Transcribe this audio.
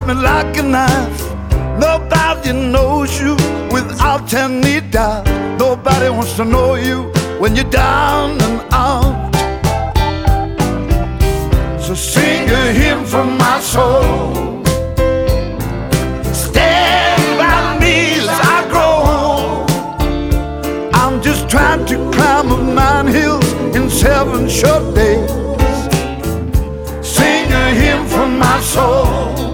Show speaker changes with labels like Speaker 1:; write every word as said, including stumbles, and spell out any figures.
Speaker 1: me like a knife. Nobody knows you without any doubt. Nobody wants to know you when you're down and out. So sing a hymn from my soul. Stand by me as I grow old. I'm just trying to climb up nine hills in seven short days. Sing a hymn from my soul.